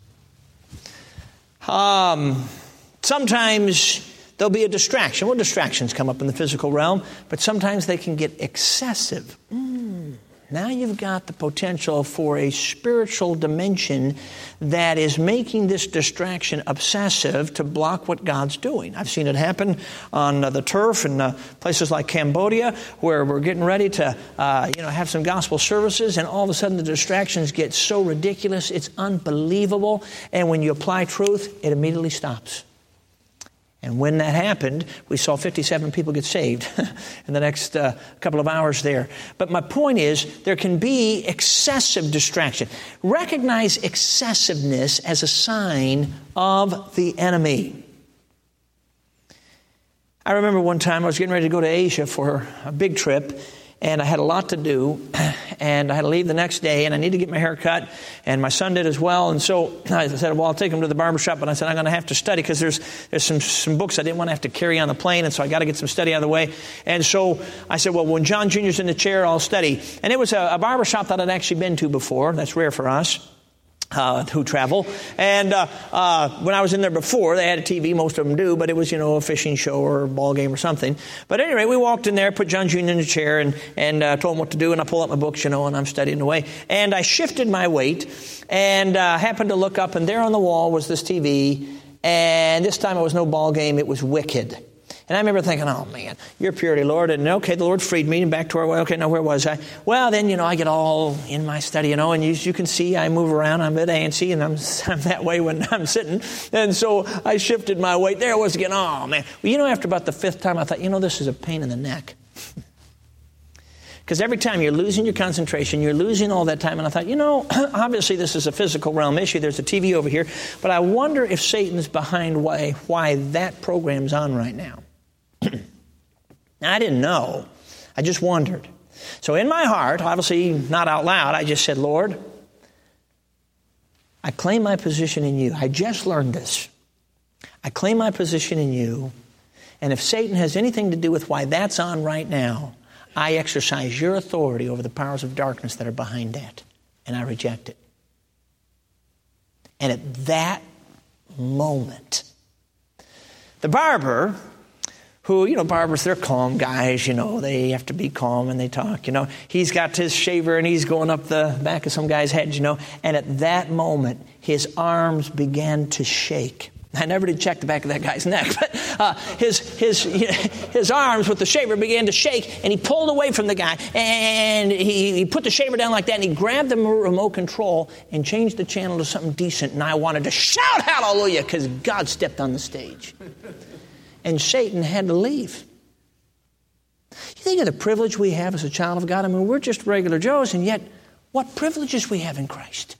Um, sometimes there'll be a distraction. Well, distractions come up in the physical realm, but sometimes they can get excessive. Mm. Now you've got the potential for a spiritual dimension that is making this distraction obsessive to block what God's doing. I've seen it happen on uh, the turf in uh, places like Cambodia, where we're getting ready to uh, you know, have some gospel services, and all of a sudden the distractions get so ridiculous, it's unbelievable, and when you apply truth, it immediately stops. And when that happened, we saw fifty-seven people get saved in the next uh, couple of hours there. But my point is, there can be excessive distraction. Recognize excessiveness as a sign of the enemy. I remember one time I was getting ready to go to Asia for a big trip, and I had a lot to do, and I had to leave the next day, and I needed to get my hair cut, and my son did as well. And so I said, well, I'll take him to the barbershop, but I said, I'm going to have to study, because there's there's some, some books I didn't want to have to carry on the plane, and so I got to get some study out of the way. And so I said, well, when John Junior's in the chair, I'll study. And it was a, a barbershop that I'd actually been to before. That's rare for us. Uh, who travel. And uh, uh, when I was in there before, they had a T V, most of them do, but it was, you know, a fishing show or a ball game or something. But anyway, we walked in there, put John Junior in the chair, and, and uh, told him what to do, and I pulled up my books, you know, and I'm studying away. And I shifted my weight, and uh, happened to look up, and there on the wall was this T V, and this time it was no ball game, it was Wicked. And I remember thinking, oh, man, your purity, Lord. And okay, the Lord freed me, and back to where, okay, now where was I? Well, then, you know, I get all in my study, you know, and you, you can see I move around. I'm a bit antsy, and I'm, I'm that way when I'm sitting. And so I shifted my weight. There it was again. Oh, man. Well, you know, after about the fifth time, I thought, you know, this is a pain in the neck. Because every time you're losing your concentration, you're losing all that time. And I thought, you know, obviously this is a physical realm issue. There's a T V over here. But I wonder if Satan's behind why, why that program's on right now. Now, I didn't know. I just wondered. So in my heart, obviously not out loud, I just said, Lord, I claim my position in you. I just learned this. I claim my position in you. And if Satan has anything to do with why that's on right now, I exercise your authority over the powers of darkness that are behind that. And I reject it. And at that moment, the barber, who, you know, barbers, they're calm guys, you know, they have to be calm and they talk, you know. He's got his shaver and he's going up the back of some guy's head, you know. And at that moment, his arms began to shake. I never did check the back of that guy's neck, but uh, his his his arms with the shaver began to shake, and he pulled away from the guy, and he, he put the shaver down like that, and he grabbed the remote control and changed the channel to something decent, and I wanted to shout hallelujah because God stepped on the stage. And Satan had to leave. You think of the privilege we have as a child of God? I mean, we're just regular Joes, and yet what privileges we have in Christ.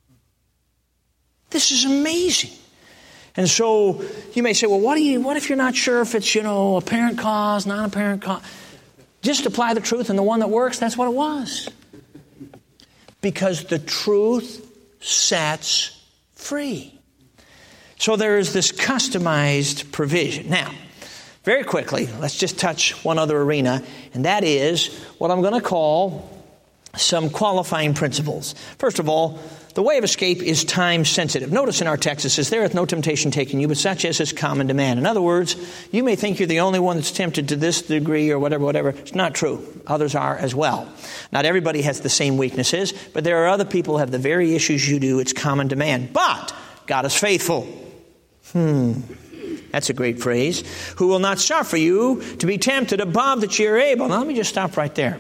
This is amazing. And so you may say, well, what do you? What if you're not sure if it's, you know, apparent cause, non-apparent cause? Just apply the truth, and the one that works, that's what it was. Because the truth sets free. So there is this customized provision. Now, very quickly, let's just touch one other arena, and that is what I'm going to call some qualifying principles. First of all, the way of escape is time sensitive. Notice in our text it says, there hath no temptation taken you, but such as is common to man. In other words, you may think you're the only one that's tempted to this degree or whatever, whatever. It's not true. Others are as well. Not everybody has the same weaknesses, but there are other people who have the very issues you do. It's common to man. But God is faithful. Hmm. That's a great phrase. Who will not suffer you to be tempted above that you are able. Now let me just stop right there.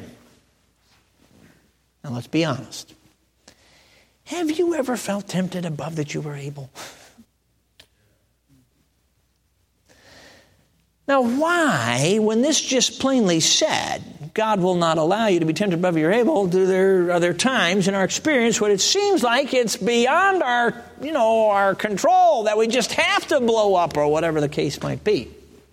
Now let's be honest. Have you ever felt tempted above that you were able? Now why, when this just plainly said, God will not allow you to be tempted above you're able, do there, are there times in our experience when it seems like it's beyond our, you know, our control, that we just have to blow up or whatever the case might be?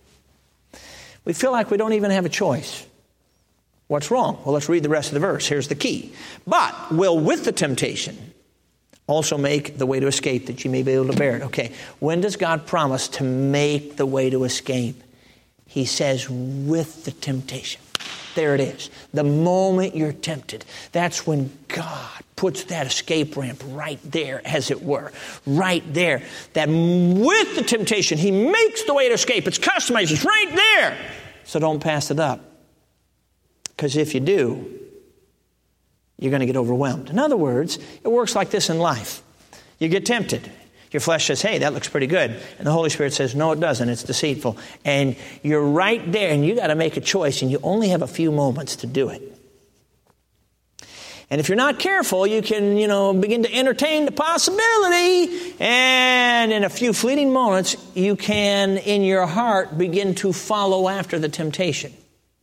We feel like we don't even have a choice. What's wrong? Well, let's read the rest of the verse. Here's the key. But will with the temptation also make the way to escape that you may be able to bear it. Okay, when does God promise to make the way to escape? He says with the temptation. There it is. The moment you're tempted, that's when God puts that escape ramp right there, as it were. Right there. That with the temptation, He makes the way to escape. It's customized. It's right there. So don't pass it up. Because if you do, you're going to get overwhelmed. In other words, it works like this in life. You get tempted. Your flesh says, hey, that looks pretty good. And the Holy Spirit says, no, it doesn't. It's deceitful. And you're right there, and you got to make a choice, and you only have a few moments to do it. And if you're not careful, you can, you know, begin to entertain the possibility, and in a few fleeting moments, you can, in your heart, begin to follow after the temptation.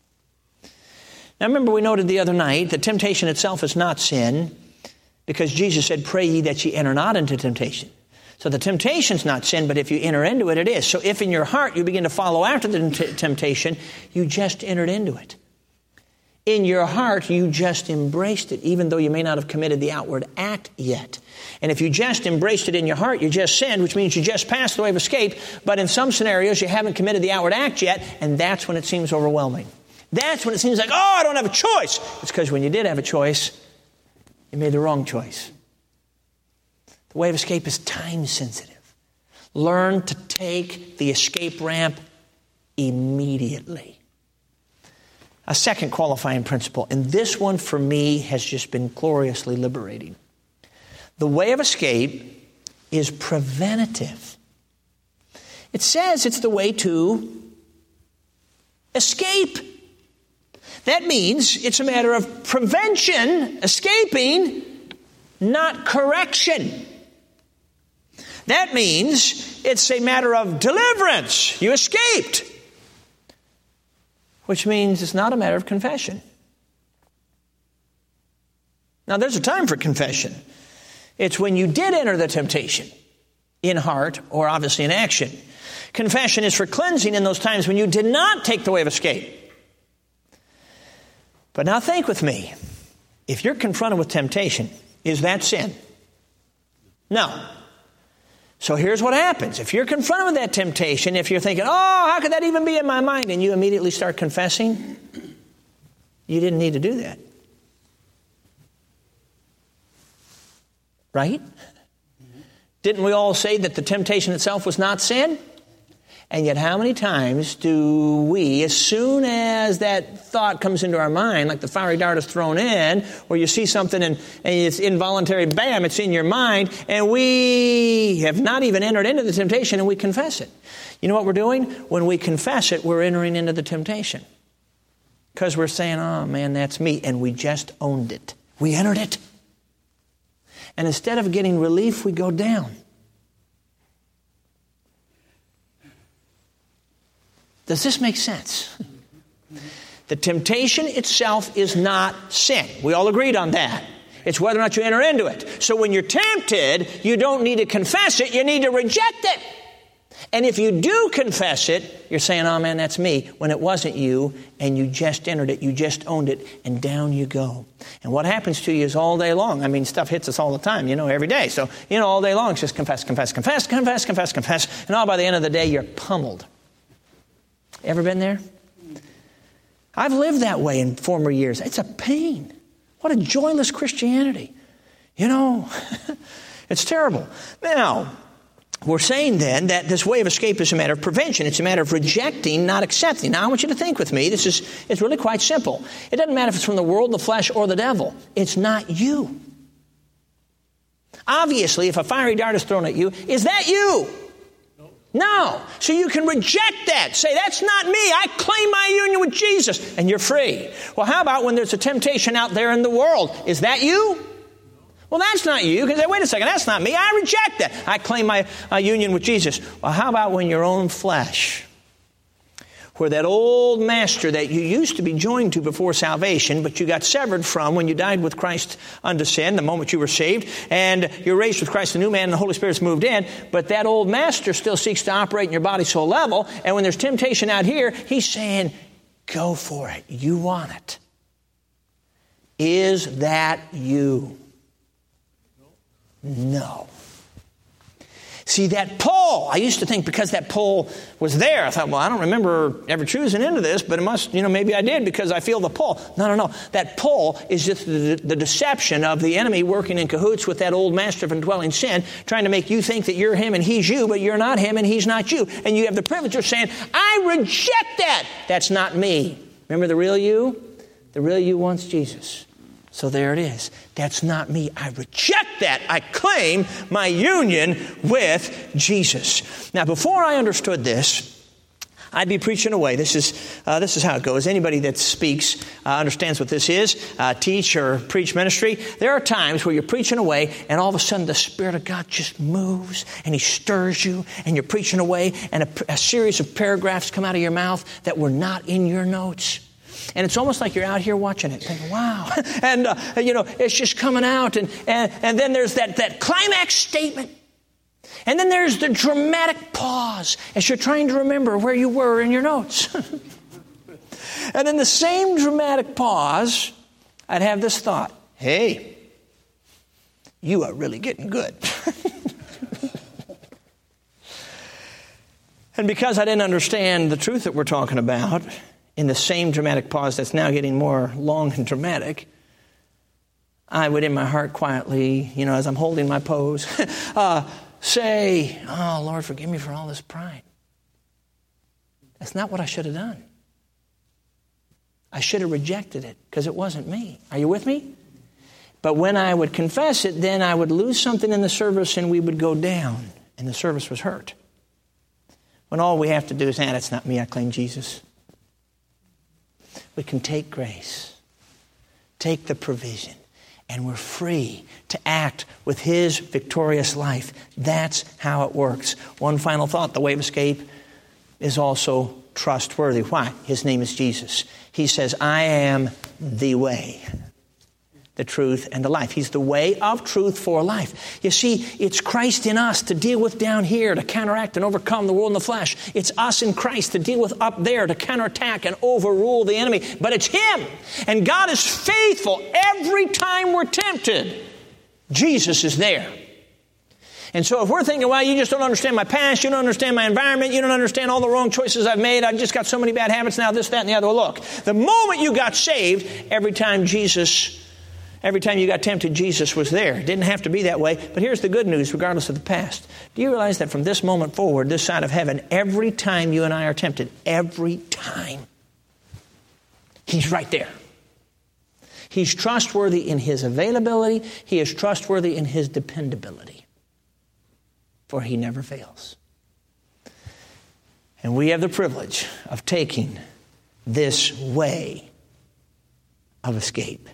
Now, remember we noted the other night that temptation itself is not sin, because Jesus said, pray ye that ye enter not into temptation. So the temptation's not sin, but if you enter into it, it is. So if in your heart you begin to follow after the t- temptation, you just entered into it. In your heart, you just embraced it, even though you may not have committed the outward act yet. And if you just embraced it in your heart, you just sinned, which means you just passed the way of escape. But in some scenarios, you haven't committed the outward act yet, and that's when it seems overwhelming. That's when it seems like, oh, I don't have a choice. It's because when you did have a choice, you made the wrong choice. The way of escape is time sensitive. Learn to take the escape ramp immediately. A second qualifying principle, and this one for me has just been gloriously liberating. The way of escape is preventative. It says it's the way to escape. That means it's a matter of prevention, escaping, not correction. That means it's a matter of deliverance. You escaped. Which means it's not a matter of confession. Now, there's a time for confession. It's when you did enter the temptation, in heart or obviously in action. Confession is for cleansing in those times when you did not take the way of escape. But now think with me. If you're confronted with temptation, is that sin? No. So here's what happens. If you're confronted with that temptation, if you're thinking, oh, how could that even be in my mind? And you immediately start confessing, you didn't need to do that. Right? Didn't we all say that the temptation itself was not sin? And yet how many times do we, as soon as that thought comes into our mind, like the fiery dart is thrown in, or you see something and, and it's involuntary, bam, it's in your mind, and we have not even entered into the temptation and we confess it. You know what we're doing? When we confess it, we're entering into the temptation. Because we're saying, oh man, that's me. And we just owned it. We entered it. And instead of getting relief, we go down. Does this make sense? The temptation itself is not sin. We all agreed on that. It's whether or not you enter into it. So when you're tempted, you don't need to confess it. You need to reject it. And if you do confess it, you're saying, oh man, that's me, when it wasn't you, and you just entered it, you just owned it, and down you go. And what happens to you is all day long. I mean, stuff hits us all the time, you know, every day. So, you know, all day long, it's just confess, confess, confess, confess, confess, confess. And all by the end of the day, you're pummeled. Ever been there? I've lived that way in former years. It's a pain. What a joyless Christianity. You know, it's terrible. Now, we're saying then that this way of escape is a matter of prevention. It's a matter of rejecting, not accepting. Now, I want you to think with me. This is it's really quite simple. It doesn't matter if it's from the world, the flesh, or the devil. It's not you. Obviously, if a fiery dart is thrown at you, is that you? No. So you can reject that. Say, that's not me. I claim my union with Jesus. And you're free. Well, how about when there's a temptation out there in the world? Is that you? Well, that's not you. Because wait a second, that's not me. I reject that. I claim my uh, union with Jesus. Well, how about when your own flesh, where that old master that you used to be joined to before salvation, but you got severed from when you died with Christ unto sin, the moment you were saved, and you're raised with Christ, the new man, and the Holy Spirit's moved in, but that old master still seeks to operate in your body soul level, and when there's temptation out here, he's saying, go for it. You want it. Is that you? No. See, that pull, I used to think because that pull was there, I thought, well, I don't remember ever choosing into this, but it must, you know, maybe I did because I feel the pull. No, no, no. That pull is just the, the deception of the enemy working in cahoots with that old master of indwelling sin, trying to make you think that you're him and he's you, but you're not him and he's not you. And you have the privilege of saying, I reject that. That's not me. Remember the real you? The real you wants Jesus. So there it is. That's not me. I reject that. I claim my union with Jesus. Now, before I understood this, I'd be preaching away. This is uh, this is how it goes. Anybody that speaks uh, understands what this is, uh, teach or preach ministry. There are times where you're preaching away and all of a sudden the Spirit of God just moves and He stirs you and you're preaching away and a, a series of paragraphs come out of your mouth that were not in your notes. And it's almost like you're out here watching it, thinking, wow. and, uh, you know, it's just coming out. And, and, and then there's that, that climax statement. And then there's the dramatic pause as you're trying to remember where you were in your notes. And in the same dramatic pause, I'd have this thought, hey, you are really getting good. And because I didn't understand the truth that we're talking about, in the same dramatic pause that's now getting more long and dramatic, I would in my heart quietly, you know, as I'm holding my pose, uh, say, oh, Lord, forgive me for all this pride. That's not what I should have done. I should have rejected it because it wasn't me. Are you with me? But when I would confess it, then I would lose something in the service and we would go down and the service was hurt. When all we have to do is, ah, that's not me, I claim Jesus. We can take grace, take the provision, and we're free to act with His victorious life. That's how it works. One final thought, the way of escape is also trustworthy. Why? His name is Jesus. He says, I am the way, the truth, and the life. He's the way of truth for life. You see, it's Christ in us to deal with down here, to counteract and overcome the world in the flesh. It's us in Christ to deal with up there, to counterattack and overrule the enemy. But it's Him. And God is faithful every time we're tempted. Jesus is there. And so if we're thinking, well, you just don't understand my past, you don't understand my environment, you don't understand all the wrong choices I've made, I've just got so many bad habits now, this, that, and the other. Well, look, the moment you got saved, every time Jesus... Every time you got tempted, Jesus was there. It didn't have to be that way. But here's the good news, regardless of the past. Do you realize that from this moment forward, this side of heaven, every time you and I are tempted, every time, He's right there. He's trustworthy in His availability. He is trustworthy in His dependability. For He never fails. And we have the privilege of taking this way of escape.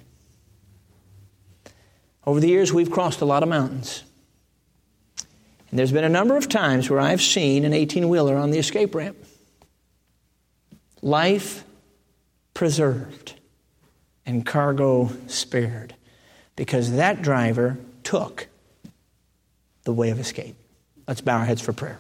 Over the years, we've crossed a lot of mountains. And there's been a number of times where I've seen an eighteen-wheeler on the escape ramp. Life preserved and cargo spared, because that driver took the way of escape. Let's bow our heads for prayer.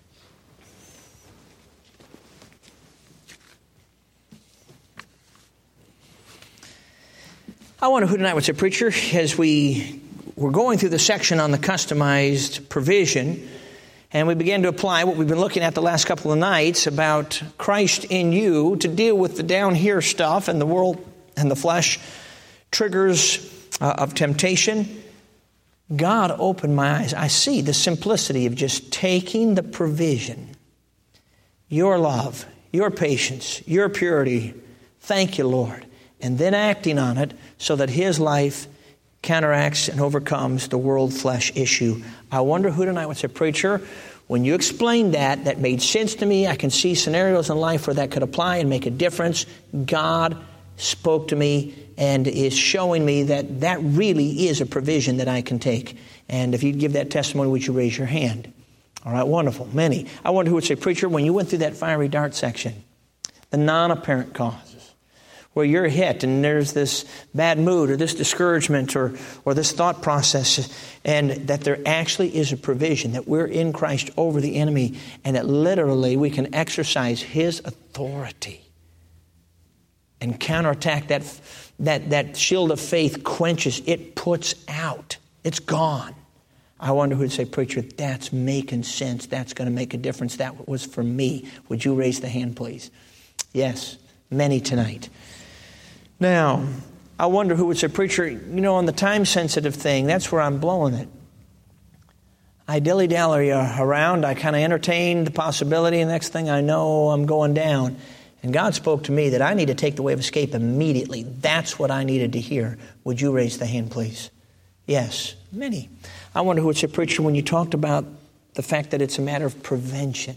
I wonder who tonight would say, preacher, as we were going through the section on the customized provision, and we began to apply what we've been looking at the last couple of nights about Christ in you to deal with the down here stuff and the world and the flesh triggers uh, of temptation. God opened my eyes. I see the simplicity of just taking the provision, your love, your patience, your purity. Thank you, Lord. And then acting on it so that His life counteracts and overcomes the world flesh issue. I wonder who tonight would say, preacher, when you explained that, that made sense to me. I can see scenarios in life where that could apply and make a difference. God spoke to me and is showing me that that really is a provision that I can take. And if you'd give that testimony, would you raise your hand? All right, wonderful. Many. I wonder who would say, preacher, when you went through that fiery dart section, the non-apparent causes, where you're hit and there's this bad mood or this discouragement or, or this thought process, and that there actually is a provision, that we're in Christ over the enemy, and that literally we can exercise His authority and counterattack that, that, that shield of faith quenches. It puts out. It's gone. I wonder who would say, preacher, that's making sense. That's going to make a difference. That was for me. Would you raise the hand, please? Yes, many tonight. Now, I wonder who would say, preacher, you know, on the time-sensitive thing, that's where I'm blowing it. I dilly-dally around. I kind of entertain the possibility, and next thing I know, I'm going down. And God spoke to me that I need to take the way of escape immediately. That's what I needed to hear. Would you raise the hand, please? Yes, many. I wonder who would say, preacher, when you talked about the fact that it's a matter of prevention,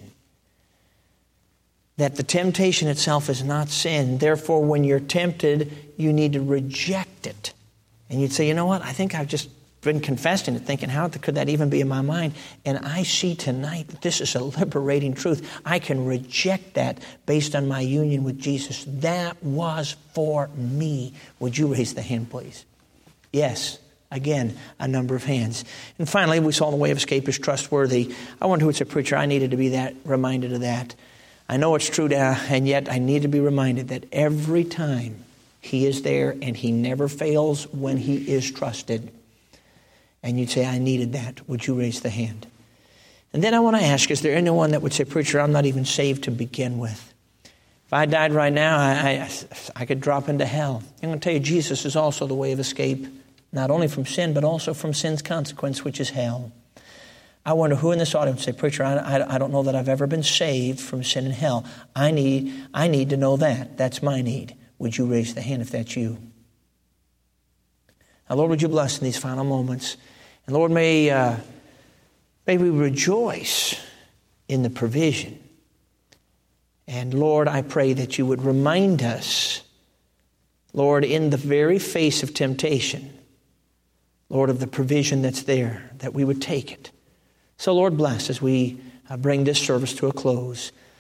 that the temptation itself is not sin. Therefore, when you're tempted, you need to reject it. And you'd say, you know what? I think I've just been confessing it, thinking, how could that even be in my mind? And I see tonight that this is a liberating truth. I can reject that based on my union with Jesus. That was for me. Would you raise the hand, please? Yes. Again, a number of hands. And finally, we saw the way of escape is trustworthy. I wonder who would say, preacher, I needed to be that reminded of that. I know it's true, to, and yet I need to be reminded that every time He is there and He never fails when He is trusted. And you'd say, I needed that. Would you raise the hand? And then I want to ask, is there anyone that would say, preacher, I'm not even saved to begin with? If I died right now, I, I, I could drop into hell. I'm going to tell you, Jesus is also the way of escape, not only from sin, but also from sin's consequence, which is hell. I wonder who in this audience would say, preacher, I, I, I don't know that I've ever been saved from sin and hell. I need, I need to know that. That's my need. Would you raise the hand if that's you? Now, Lord, would you bless in these final moments? And Lord, may, uh, may we rejoice in the provision. And Lord, I pray that you would remind us, Lord, in the very face of temptation, Lord, of the provision that's there, that we would take it. So, Lord, bless as we bring this service to a close.